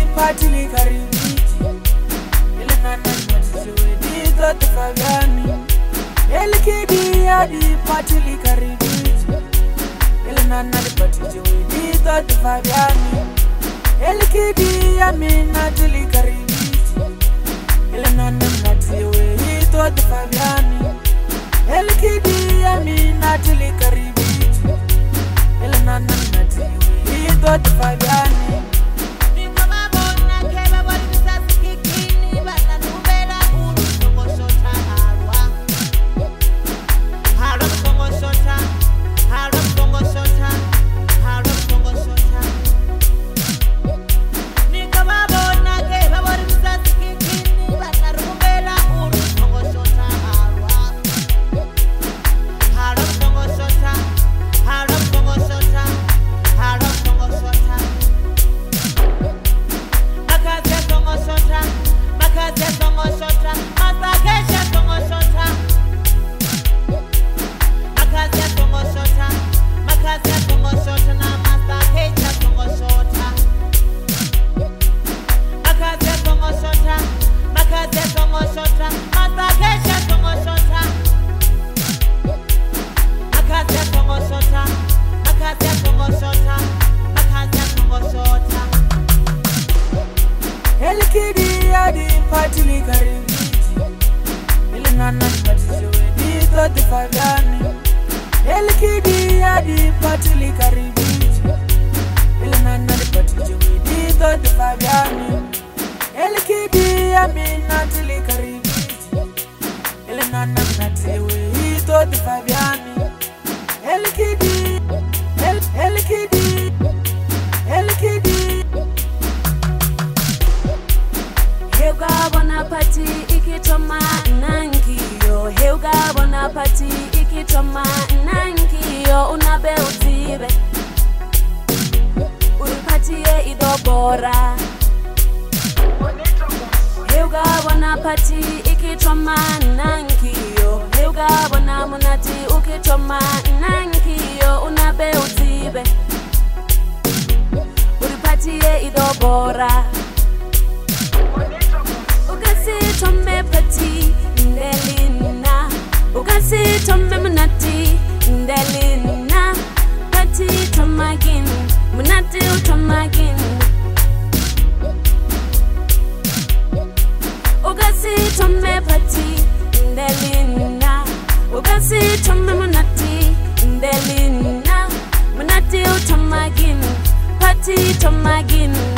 patili karibiti ile nana matiwe di tot fabiani elkidi ya di patili karibiti ile nana patiwe di tot fabiani elkidi ya mina tili karibiti ile nana matiwe di tot fabiani elkidi ya mina tili karibiti ile nana matiwe di tot fabiani. Elkidi ya di patili karibiti ile nana patiwe di tot fabiani elkidi ya di patili karibiti ile nana patiwe di tot fabiani elkidi ya mina tili karibiti ile nana patiwe di tot fabiani elkidi Heuga bona pati ikitoma nangiyo Heuga bona pati ikitoma nangiyo Unabe utibe Uripatie idobora Heuga bona pati ikitoma nangiyo Heuga bona munati ukitoma nangiyo Unabe utibe Uripatie idobora Tome pati ndelina Ukasi tome munati ndelina Pati tomagin munati utomagin Ukasi tome pati ndelina Ukasi tome munati ndelina Munati utomagin Pati tomagin